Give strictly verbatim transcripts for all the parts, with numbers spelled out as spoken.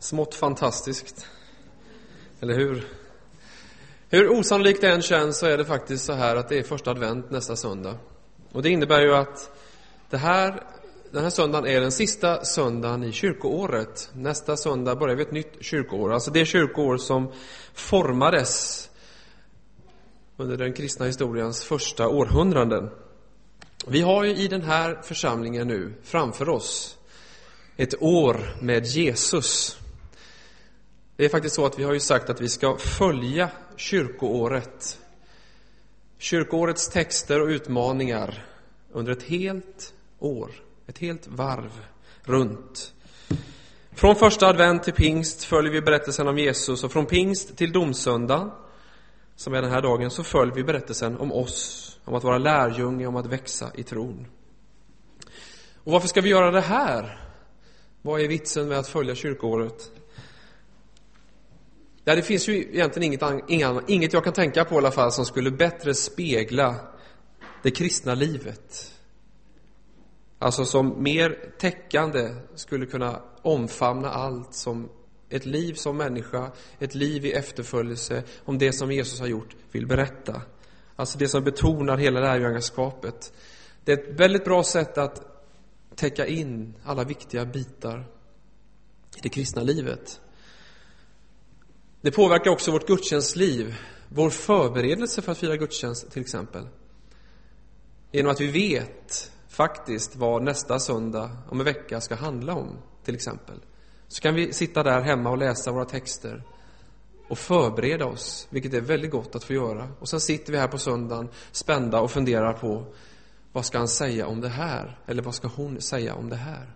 Smått fantastiskt. Eller hur? Hur osannolikt det än känns så är det faktiskt så här att det är första advent nästa söndag. Och det innebär ju att det här, den här söndagen är den sista söndagen i kyrkoåret. Nästa söndag börjar vi ett nytt kyrkoår. Alltså det kyrkoår som formades under den kristna historiens första århundraden. Vi har ju i den här församlingen nu framför oss ett år med Jesus. Det är faktiskt så att vi har ju sagt att vi ska följa kyrkoåret. Kyrkoårets texter och utmaningar under ett helt år. Ett helt varv runt. Från första advent till pingst följer vi berättelsen om Jesus. Och från pingst till domsöndag, som är den här dagen, så följer vi berättelsen om oss. Om att vara lärjunge, om att växa i tron. Och varför ska vi göra det här? Vad är vitsen med att följa kyrkoåret? Ja, det finns ju egentligen inget, inget, inget jag kan tänka på i alla fall som skulle bättre spegla det kristna livet. Alltså som mer täckande skulle kunna omfamna allt som ett liv som människa, ett liv i efterföljelse om det som Jesus har gjort vill berätta. Alltså det som betonar hela lärjungaskapet. Det är ett väldigt bra sätt att täcka in alla viktiga bitar i det kristna livet. Det påverkar också vårt gudstjänstliv, vår förberedelse för att fira gudstjänst till exempel. Genom att vi vet faktiskt vad nästa söndag om en vecka ska handla om till exempel. Så kan vi sitta där hemma och läsa våra texter och förbereda oss, vilket är väldigt gott att få göra. Och sen sitter vi här på söndagen spända och funderar på vad ska han säga om det här? Eller vad ska hon säga om det här?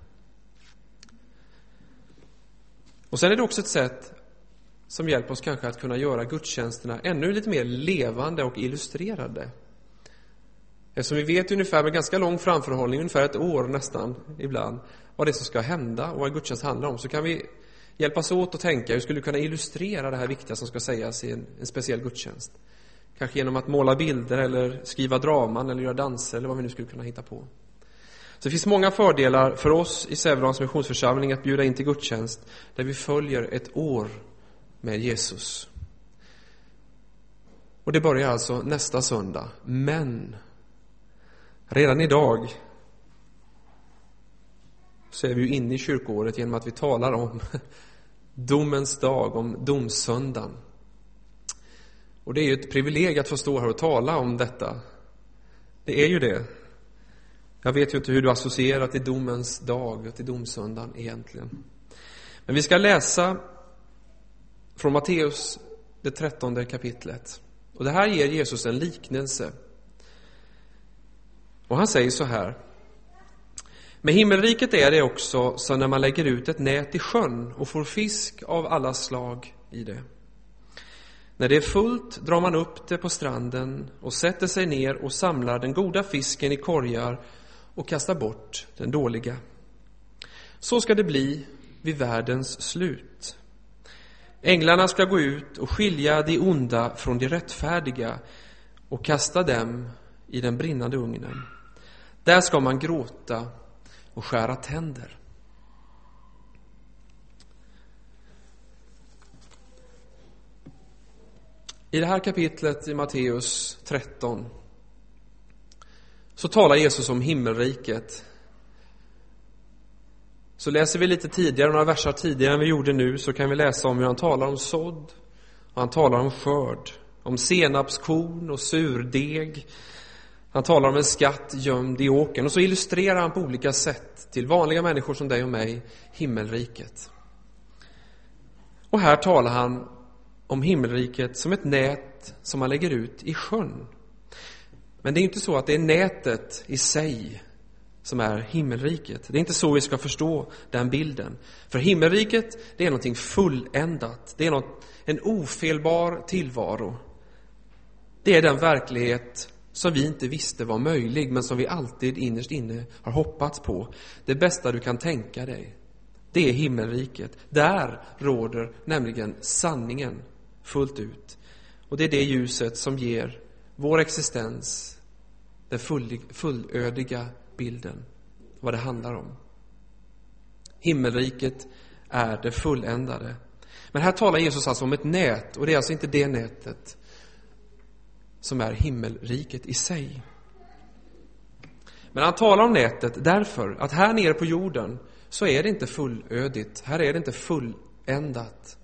Och sen är det också ett sätt som hjälper oss kanske att kunna göra gudstjänsterna ännu lite mer levande och illustrerade. Eftersom vi vet ungefär med ganska lång framförhållning, ungefär ett år nästan ibland, vad det är som ska hända och vad gudstjänst handlar om, så kan vi hjälpas åt att tänka hur skulle vi kunna illustrera det här viktiga som ska sägas i en, en speciell gudstjänst. Kanske genom att måla bilder eller skriva draman eller göra danser eller vad vi nu skulle kunna hitta på. Så det finns många fördelar för oss i Sävedalens missionsförsamling att bjuda in till gudstjänst där vi följer ett år med Jesus. Och det börjar alltså nästa söndag. Men redan idag så är vi ju inne i kyrkoåret genom att vi talar om domens dag, om domsöndagen. Och det är ju ett privilegium att få stå här och tala om detta. Det är ju det. Jag vet ju inte hur du associerar till domens dag och till domsöndagen egentligen. Men vi ska läsa från Matteus, det trettonde kapitlet. Och det här ger Jesus en liknelse. Och han säger så här: med himmelriket är det också så när man lägger ut ett nät i sjön och får fisk av alla slag i det. När det är fullt drar man upp det på stranden och sätter sig ner och samlar den goda fisken i korgar och kastar bort den dåliga. Så ska det bli vid världens slut. Änglarna ska gå ut och skilja de onda från de rättfärdiga och kasta dem i den brinnande ugnen. Där ska man gråta och skära tänder. I det här kapitlet i Matteus tretton så talar Jesus om himmelriket. Så läser vi lite tidigare, några versar tidigare än vi gjorde nu, så kan vi läsa om hur han talar om sådd och han talar om skörd, om senapskorn och surdeg. Han talar om en skatt gömd i åkern, och så illustrerar han på olika sätt till vanliga människor som dig och mig himmelriket. Och här talar han om himmelriket som ett nät som man lägger ut i sjön. Men det är inte så att det är nätet i sig som är himmelriket. Det är inte så vi ska förstå den bilden. För himmelriket, det är någonting fulländat. Det är något, en ofelbar tillvaro. Det är den verklighet som vi inte visste var möjlig, men som vi alltid innerst inne har hoppats på. Det bästa du kan tänka dig. Det är himmelriket. Där råder nämligen sanningen fullt ut. Och det är det ljuset som ger vår existens den full, fullödiga bilden vad det handlar om. Himmelriket är det fulländade. Men här talar Jesus alltså om ett nät, och det är alltså inte det nätet som är himmelriket i sig. Men han talar om nätet därför att här nere på jorden så är det inte fullödigt. Här är det inte fulländat.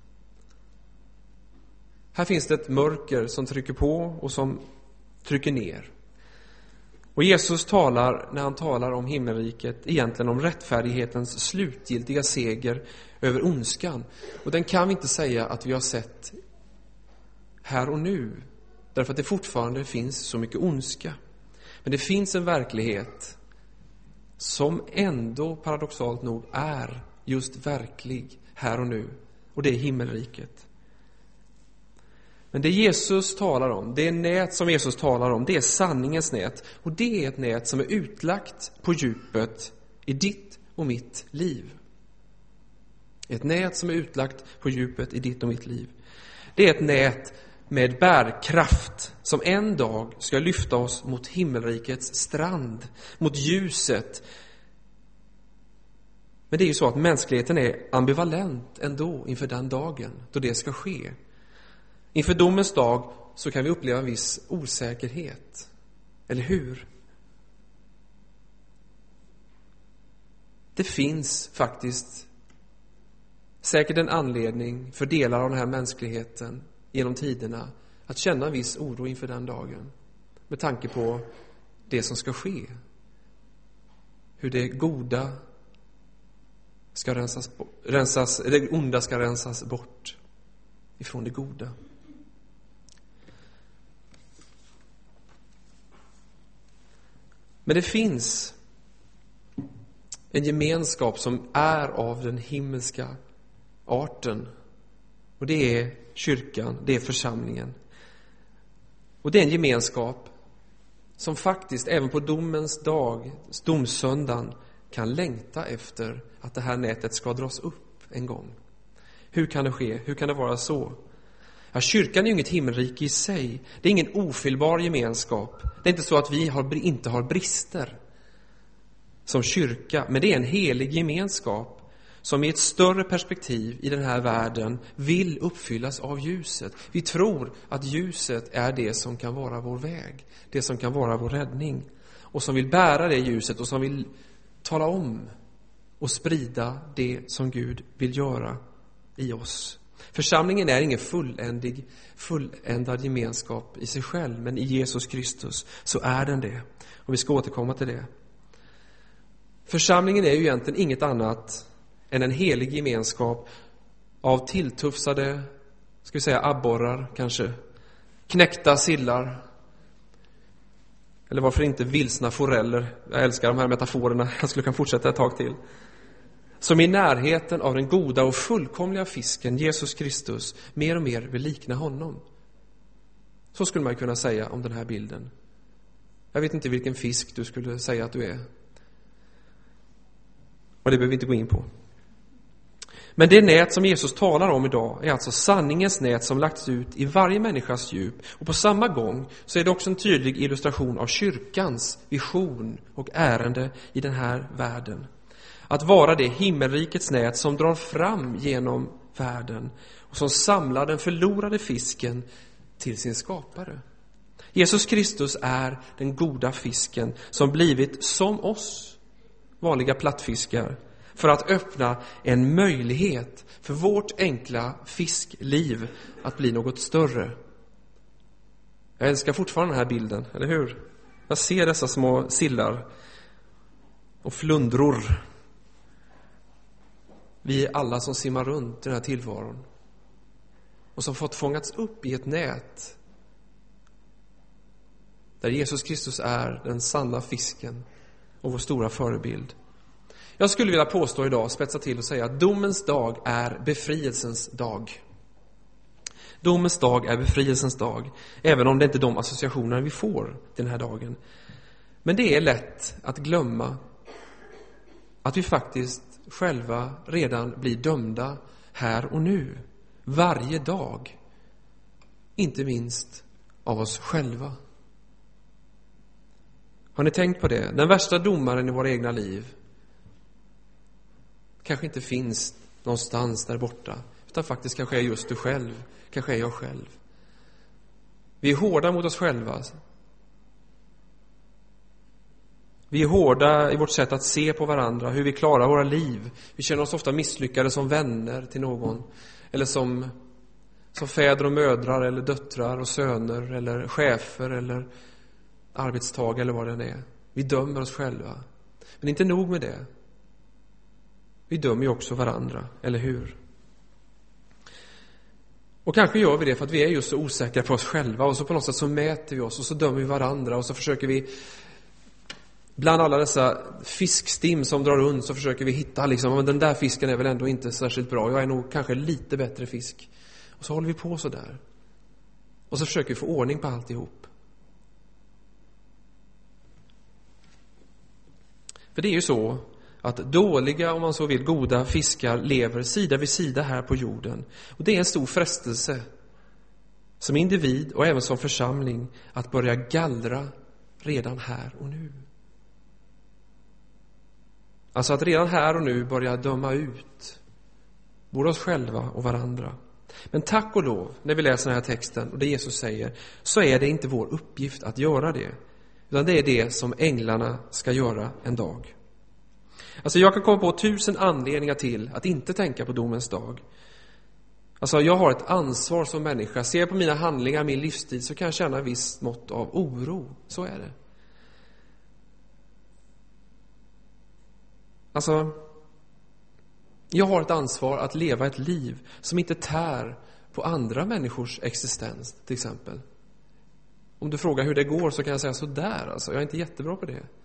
Här finns det ett mörker som trycker på och som trycker ner. Och Jesus talar, när han talar om himmelriket, egentligen om rättfärdighetens slutgiltiga seger över ondskan. Och den kan vi inte säga att vi har sett här och nu, därför att det fortfarande finns så mycket ondska. Men det finns en verklighet som ändå paradoxalt nog är just verklig här och nu. Och det är himmelriket. Men det Jesus talar om, det nät som Jesus talar om, det är sanningens nät. Och det är ett nät som är utlagt på djupet i ditt och mitt liv. Ett nät som är utlagt på djupet i ditt och mitt liv. Det är ett nät med bärkraft som en dag ska lyfta oss mot himmelrikets strand, mot ljuset. Men det är ju så att mänskligheten är ambivalent ändå inför den dagen då det ska ske. Inför domens dag så kan vi uppleva en viss osäkerhet. Eller hur? Det finns faktiskt säkert en anledning för delar av den här mänskligheten genom tiderna att känna en viss oro inför den dagen. Med tanke på det som ska ske. Hur det goda ska rensas, rensas, det onda ska rensas bort ifrån det goda. Men det finns en gemenskap som är av den himmelska arten. Och det är kyrkan, det är församlingen. Och det är en gemenskap som faktiskt även på domens dag, domsöndagen, kan längta efter att det här nätet ska dras upp en gång. Hur kan det ske? Hur kan det vara så? Ja, kyrkan är ju inget himmelrike i sig. Det är ingen ofyllbar gemenskap. Det är inte så att vi har, inte har brister som kyrka. Men det är en helig gemenskap som i ett större perspektiv i den här världen vill uppfyllas av ljuset. Vi tror att ljuset är det som kan vara vår väg. Det som kan vara vår räddning. Och som vill bära det ljuset och som vill tala om och sprida det som Gud vill göra i oss. Församlingen är ingen fulländig, fulländad gemenskap i sig själv, men i Jesus Kristus så är den det. Och vi ska återkomma till det. Församlingen är ju egentligen inget annat än en helig gemenskap av tilltufsade, ska vi säga abborrar kanske, knäckta sillar, eller varför inte vilsna foreller. Jag älskar de här metaforerna, jag skulle kunna fortsätta ett tag till. Som i närheten av den goda och fullkomliga fisken, Jesus Kristus, mer och mer vill likna honom. Så skulle man kunna säga om den här bilden. Jag vet inte vilken fisk du skulle säga att du är. Och det behöver vi inte gå in på. Men det nät som Jesus talar om idag är alltså sanningens nät som lagts ut i varje människas djup. Och på samma gång så är det också en tydlig illustration av kyrkans vision och ärende i den här världen. Att vara det himmelrikets nät som drar fram genom världen och som samlar den förlorade fisken till sin skapare. Jesus Kristus är den goda fisken som blivit som oss, vanliga plattfiskar, för att öppna en möjlighet för vårt enkla fiskliv att bli något större. Jag älskar fortfarande den här bilden, eller hur? Jag ser dessa små sillar och flundror. Vi är alla som simmar runt i den här tillvaron och som fått fångats upp i ett nät där Jesus Kristus är den sanna fisken och vår stora förebild. Jag skulle vilja påstå idag, spetsa till och säga att domens dag är befrielsens dag. Domens dag är befrielsens dag, även om det inte är de associationer vi får den här dagen. Men det är lätt att glömma att vi faktiskt själva redan blir dömda här och nu, varje dag, inte minst av oss själva. Har ni tänkt på det? Den värsta domaren i våra egna liv kanske inte finns någonstans där borta. Utan faktiskt kanske är just du själv. Kanske är jag själv. Vi är hårda mot oss själva. Vi är hårda i vårt sätt att se på varandra, hur vi klarar våra liv. Vi känner oss ofta misslyckade som vänner till någon. Eller som, som fäder och mödrar, eller döttrar och söner, eller chefer, eller arbetstagare, eller vad det är. Vi dömer oss själva. Men inte nog med det. Vi dömer ju också varandra, eller hur? Och kanske gör vi det för att vi är just så osäkra på oss själva. Och så på något sätt så mäter vi oss och så dömer vi varandra. Och så försöker vi, bland alla dessa fiskstim som drar runt, så försöker vi hitta liksom, men den där fisken är väl ändå inte särskilt bra. Jag är nog kanske lite bättre fisk. Och så håller vi på så där. Och så försöker vi få ordning på alltihop. För det är ju så att dåliga, om man så vill, goda fiskar lever sida vid sida här på jorden. Och det är en stor frestelse som individ och även som församling att börja gallra redan här och nu. Alltså att redan här och nu börja döma ut både oss själva och varandra. Men tack och lov, när vi läser den här texten och det Jesus säger, så är det inte vår uppgift att göra det. Utan det är det som änglarna ska göra en dag. Alltså jag kan komma på tusen anledningar till att inte tänka på domens dag. Alltså jag har ett ansvar som människa. Ser jag på mina handlingar, min livsstil, så kan jag känna en viss mått av oro. Så är det. Alltså, jag har ett ansvar att leva ett liv som inte tär på andra människors existens, till exempel. Om du frågar hur det går så kan jag säga så där. Alltså, jag är inte jättebra på det.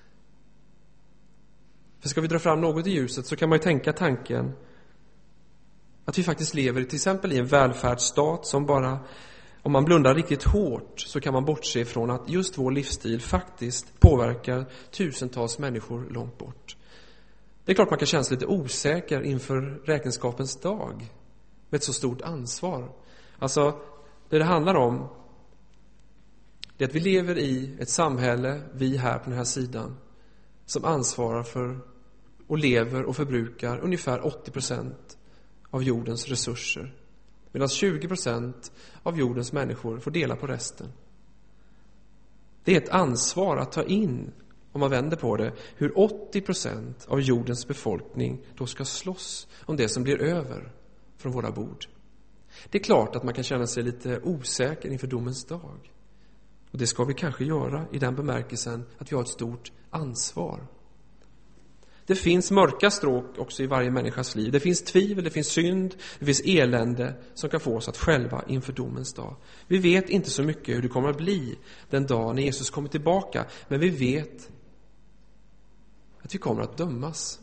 För ska vi dra fram något i ljuset så kan man ju tänka tanken att vi faktiskt lever till exempel i en välfärdsstat som bara, om man blundar riktigt hårt, så kan man bortse ifrån att just vår livsstil faktiskt påverkar tusentals människor långt bort. Det är klart man kan känna sig lite osäker inför räkenskapens dag med ett så stort ansvar. Alltså, det det handlar om, det är att vi lever i ett samhälle, vi här på den här sidan, som ansvarar för och lever och förbrukar ungefär åttio procent av jordens resurser. Medan tjugo procent av jordens människor får dela på resten. Det är ett ansvar att ta in, om man vänder på det, hur åttio procent av jordens befolkning då ska slåss om det som blir över från våra bord. Det är klart att man kan känna sig lite osäker inför domens dag. Och det ska vi kanske göra i den bemärkelsen att vi har ett stort ansvar. Det finns mörka stråk också i varje människas liv. Det finns tvivel, det finns synd, det finns elände som kan få oss att själva inför domens dag. Vi vet inte så mycket hur det kommer att bli den dag när Jesus kommer tillbaka. Men vi vet att vi kommer att dömas.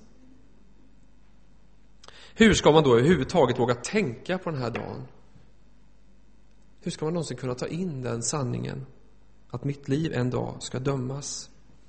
Hur ska man då överhuvudtaget våga tänka på den här dagen? Hur ska man någonsin kunna ta in den sanningen att mitt liv en dag ska dömas?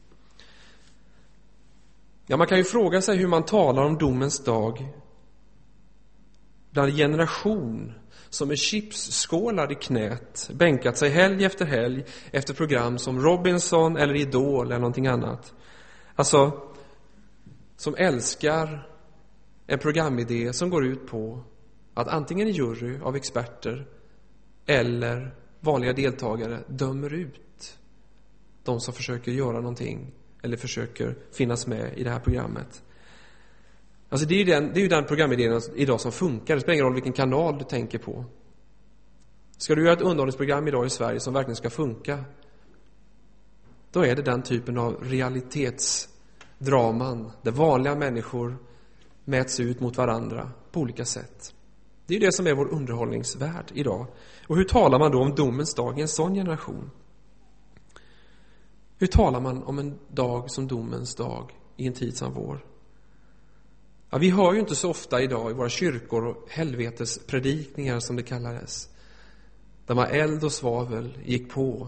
Ja, man kan ju fråga sig hur man talar om domens dag bland en generation som med chipsskålar i knät bänkat sig helg efter helg efter program som Robinson eller Idol eller någonting annat. Alltså, som älskar en programidé som går ut på att antingen en jury av experter eller vanliga deltagare dömer ut de som försöker göra någonting eller försöker finnas med i det här programmet. Alltså det är ju den, det är ju den programidén idag som funkar. Det spelar ingen roll vilken kanal du tänker på. Ska du göra ett underhållningsprogram idag i Sverige som verkligen ska funka, då är det den typen av realitetsdraman där vanliga människor mäts ut mot varandra på olika sätt. Det är det som är vår underhållningsvärld idag. Och hur talar man då om domens dag i en sån generation? Hur talar man om en dag som domens dag i en tid som vår? Ja, vi hör ju inte så ofta idag i våra kyrkor och helvetespredikningar som det kallades, där man eld och svavel gick på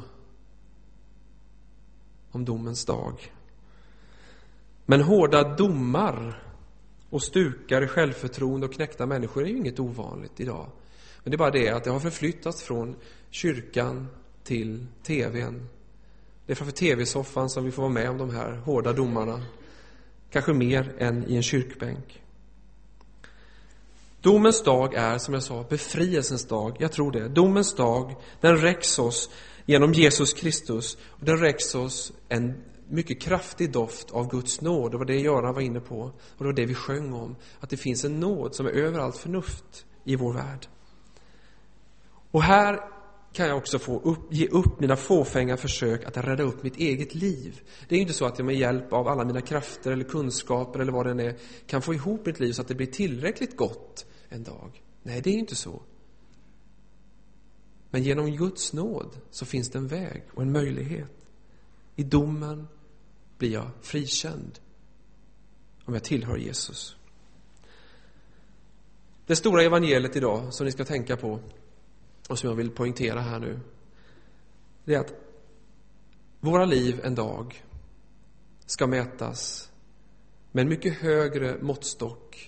om domens dag. Men hårda domar och stukar i självförtroende och knäckta människor är ju inget ovanligt idag. Men det är bara det att det har förflyttats från kyrkan till tvn. Det är framför tv-soffan som vi får vara med om de här hårda domarna. Kanske mer än i en kyrkbänk. Domens dag är, som jag sa, befrielsens dag. Jag tror det. Domens dag, den räcks oss genom Jesus Kristus. Och den räcks oss en mycket kraftig doft av Guds nåd. Det var det Göran var inne på. Och det var det vi sjöng om. Att det finns en nåd som är över allt förnuft i vår värld. Och här kan jag också få upp, ge upp mina fåfänga försök att rädda upp mitt eget liv. Det är ju inte så att jag med hjälp av alla mina krafter eller kunskaper eller vad det är kan få ihop mitt liv så att det blir tillräckligt gott en dag. Nej, det är inte så. Men genom Guds nåd så finns det en väg och en möjlighet. I domen blir jag frikänd om jag tillhör Jesus. Det stora evangeliet idag som ni ska tänka på och som jag vill poängtera här nu, det är att våra liv en dag ska mätas med en mycket högre måttstock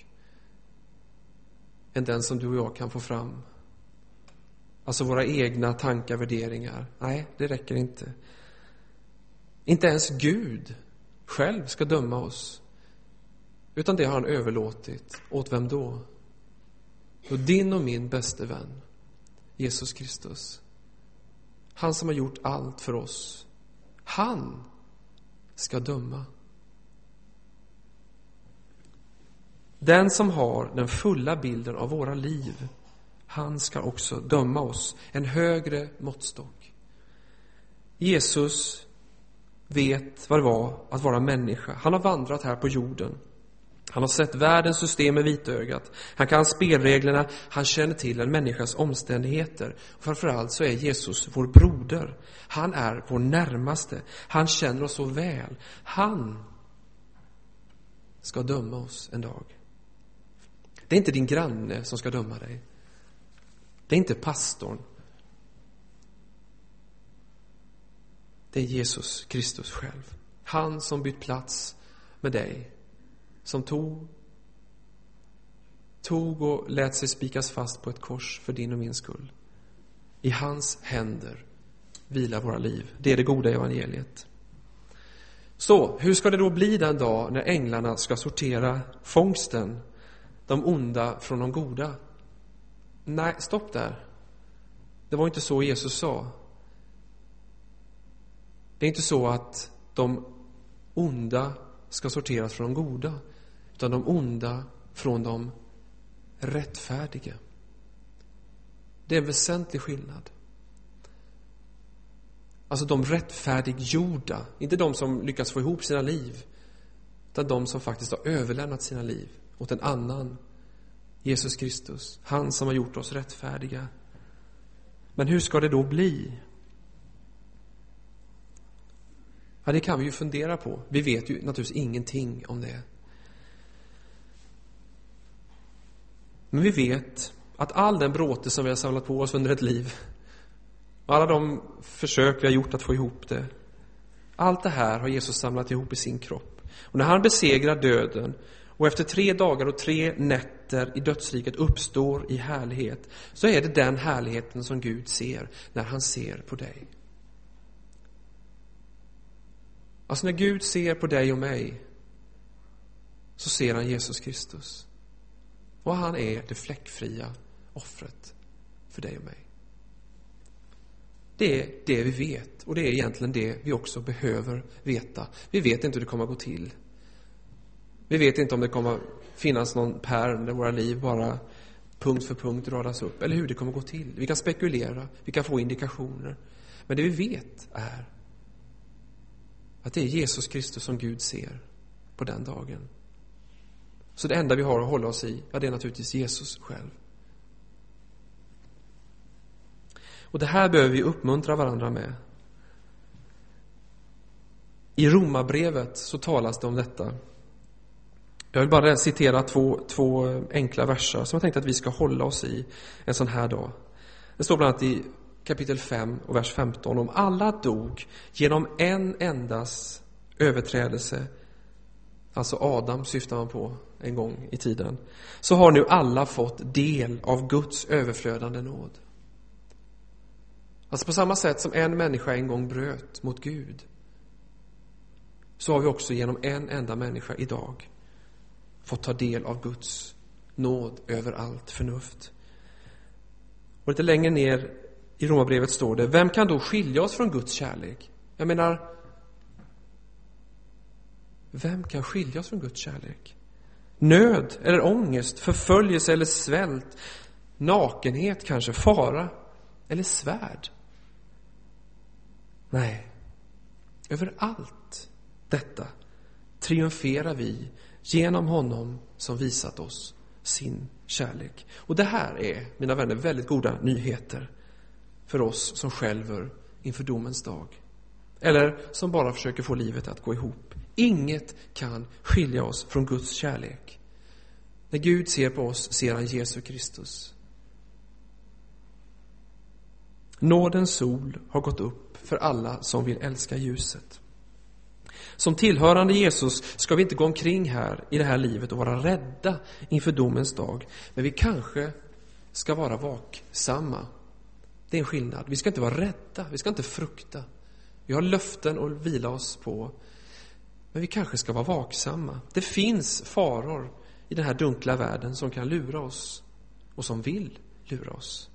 än den som du och jag kan få fram. Alltså våra egna tankar, värderingar. Nej, det räcker inte. Inte ens Gud själv ska döma oss. Utan det har han överlåtit. Åt vem då? Och din och min bäste vän, Jesus Kristus. Han som har gjort allt för oss. Han ska döma. Den som har den fulla bilden av våra liv, han ska också döma oss. En högre måttstock. Jesus vet vad det var att vara människa. Han har vandrat här på jorden. Han har sett världens system med vitögat. Han kan spelreglerna. Han känner till en människas omständigheter. Och framförallt så är Jesus vår broder. Han är vår närmaste. Han känner oss så väl. Han ska döma oss en dag. Det är inte din granne som ska döma dig. Det är inte pastorn. Det är Jesus Kristus själv. Han som bytt plats med dig. Som tog, tog och lät sig spikas fast på ett kors för din och min skull. I hans händer vilar våra liv. Det är det goda evangeliet. Så, hur ska det då bli den dag när änglarna ska sortera fångsten, de onda från de goda? Nej, stopp där. Det var inte så Jesus sa. Det är inte så att de onda ska sorteras från de goda, utan de onda från de rättfärdiga. Det är en väsentlig skillnad. Alltså de rättfärdiggjorda, inte de som lyckas få ihop sina liv, utan de som faktiskt har överlämnat sina liv åt en annan, Jesus Kristus, han som har gjort oss rättfärdiga. Men hur ska det då bli? Ja, det kan vi ju fundera på. Vi vet ju naturligtvis ingenting om det. Men vi vet att all den bråte som vi har samlat på oss under ett liv, och alla de försök vi har gjort att få ihop det, allt det här har Jesus samlat ihop i sin kropp. Och när han besegrar döden och efter tre dagar och tre nätter i dödsriket uppstår i härlighet, så är det den härligheten som Gud ser när han ser på dig. Alltså när Gud ser på dig och mig, så ser han Jesus Kristus. Och han är det fläckfria offret för dig och mig. Det är det vi vet. Och det är egentligen det vi också behöver veta. Vi vet inte hur det kommer att gå till. Vi vet inte om det kommer att finnas någon pärm där våra liv bara punkt för punkt radas upp. Eller hur det kommer att gå till. Vi kan spekulera. Vi kan få indikationer. Men det vi vet är att det är Jesus Kristus som Gud ser på den dagen. Så det enda vi har att hålla oss i, ja, det är naturligtvis Jesus själv. Och det här behöver vi uppmuntra varandra med. I Romarbrevet så talas det om detta. Jag vill bara citera två, två enkla verser som jag tänkte att vi ska hålla oss i en sån här dag. Det står bland annat i kapitel fem och vers femton: om alla dog genom en endas överträdelse, alltså Adam syftar man på en gång i tiden, så har nu alla fått del av Guds överflödande nåd. Alltså på samma sätt som en människa en gång bröt mot Gud, så har vi också genom en enda människa idag fått ta del av Guds nåd över allt förnuft. Och lite längre ner i Romarbrevet står det: vem kan då skilja oss från Guds kärlek? Jag menar, vem kan skilja oss från Guds kärlek? Nöd eller ångest, förföljelse eller svält, nakenhet kanske, fara eller svärd? Nej, över allt detta triumferar vi genom honom som visat oss sin kärlek. Och det här är, mina vänner, väldigt goda nyheter för oss som skälver inför domens dag. Eller som bara försöker få livet att gå ihop. Inget kan skilja oss från Guds kärlek. När Gud ser på oss ser han Jesus Kristus. Nådens sol har gått upp för alla som vill älska ljuset. Som tillhörande Jesus ska vi inte gå omkring här i det här livet och vara rädda inför domens dag. Men vi kanske ska vara vaksamma. Det är en skillnad. Vi ska inte vara rädda. Vi ska inte frukta. Vi har löften att vila oss på. Men vi kanske ska vara vaksamma. Det finns faror i den här dunkla världen som kan lura oss och som vill lura oss.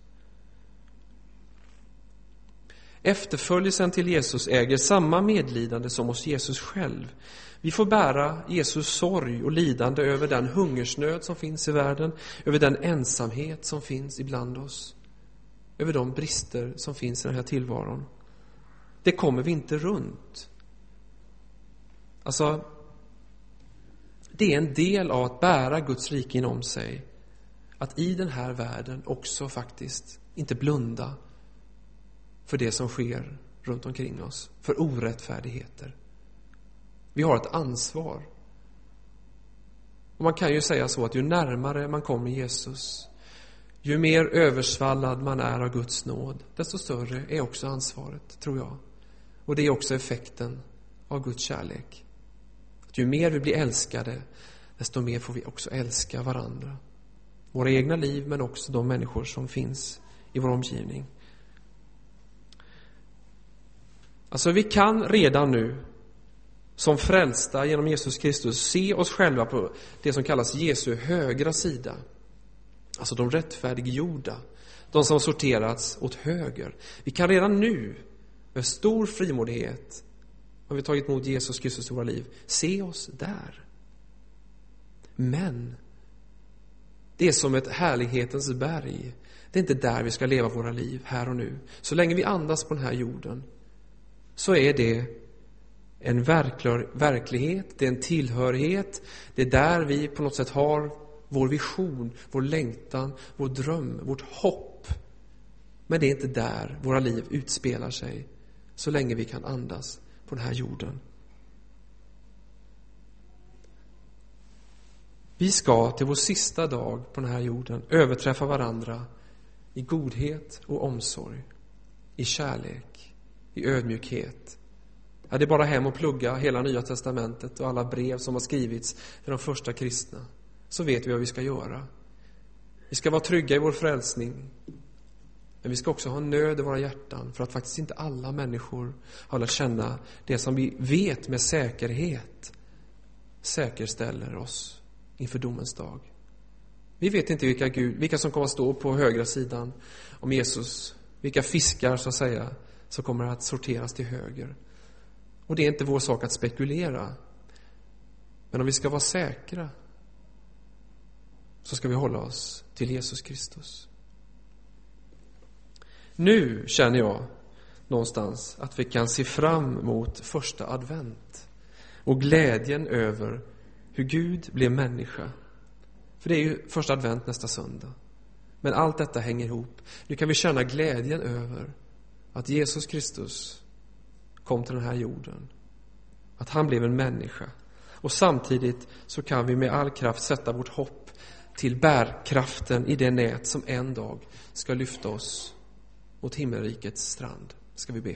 Efterföljelsen till Jesus äger samma medlidande som hos Jesus själv. Vi får bära Jesus sorg och lidande över den hungersnöd som finns i världen, över den ensamhet som finns ibland oss, över de brister som finns i den här tillvaron. Det kommer vi inte runt. Alltså, det är en del av att bära Guds rike inom sig. Att i den här världen också faktiskt inte blunda för det som sker runt omkring oss, för orättfärdigheter. Vi har ett ansvar. Och man kan ju säga så att ju närmare man kommer Jesus, ju mer översvallad man är av Guds nåd, desto större är också ansvaret, tror jag. Och det är också effekten av Guds kärlek. Att ju mer vi blir älskade, desto mer får vi också älska varandra. Våra egna liv, men också de människor som finns i vår omgivning. Alltså vi kan redan nu som frälsta genom Jesus Kristus se oss själva på det som kallas Jesu högra sida. Alltså de rättfärdiggjorda, de som sorterats åt höger. Vi kan redan nu med stor frimodighet, har vi tagit emot Jesus Kristus i våra liv, se oss där. Men det är som ett härlighetens berg. Det är inte där vi ska leva våra liv här och nu. Så länge vi andas på den här jorden så är det en verklig, verklighet, det är en tillhörighet. Det är där vi på något sätt har vår vision, vår längtan, vår dröm, vårt hopp. Men det är inte där våra liv utspelar sig så länge vi kan andas på den här jorden. Vi ska till vår sista dag på den här jorden överträffa varandra i godhet och omsorg, i kärlek, i ödmjukhet. Ja, det är bara hem och plugga hela Nya testamentet och alla brev som har skrivits till de första kristna. Så vet vi vad vi ska göra. Vi ska vara trygga i vår frälsning. Men vi ska också ha nöd i våra hjärtan för att faktiskt inte alla människor har lärt känna det som vi vet med säkerhet säkerställer oss inför domens dag. Vi vet inte vilka, Gud, vilka som kommer att stå på högra sidan om Jesus. Vilka fiskar så att säga som kommer att sorteras till höger. Och det är inte vår sak att spekulera. Men om vi ska vara säkra så ska vi hålla oss till Jesus Kristus. Nu känner jag någonstans att vi kan se fram mot första advent och glädjen över hur Gud blev människa. För det är ju första advent nästa söndag. Men allt detta hänger ihop. Nu kan vi känna glädjen över att Jesus Kristus kom till den här jorden. Att han blev en människa. Och samtidigt så kan vi med all kraft sätta vårt hopp till bärkraften i det nät som en dag ska lyfta oss mot himmelrikets strand. Ska vi be.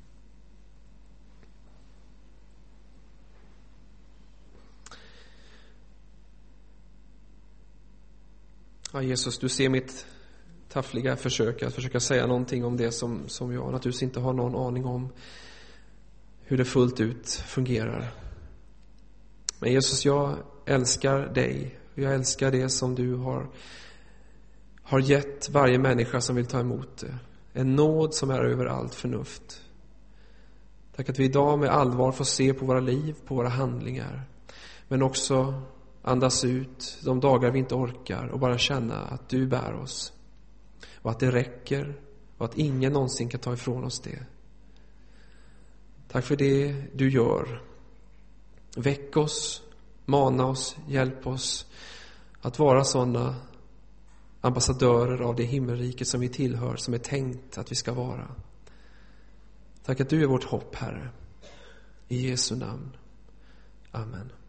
Ja, Jesus, du ser mitt taffliga försök att försöka säga någonting om det som, som jag naturligtvis inte har någon aning om hur det fullt ut fungerar. Men Jesus, jag älskar dig. jag älskar det som du har, har gett varje människa som vill ta emot det. En nåd som är över allt förnuft. Tack att vi idag med allvar får se på våra liv, på våra handlingar. Men också andas ut de dagar vi inte orkar och bara känna att du bär oss. Och att det räcker och att ingen någonsin kan ta ifrån oss det. Tack för det du gör. Väck oss, mana oss, hjälp oss att vara sådana ambassadörer av det himmelriket som vi tillhör, som är tänkt att vi ska vara. Tack att du är vårt hopp, Herre. I Jesu namn. Amen.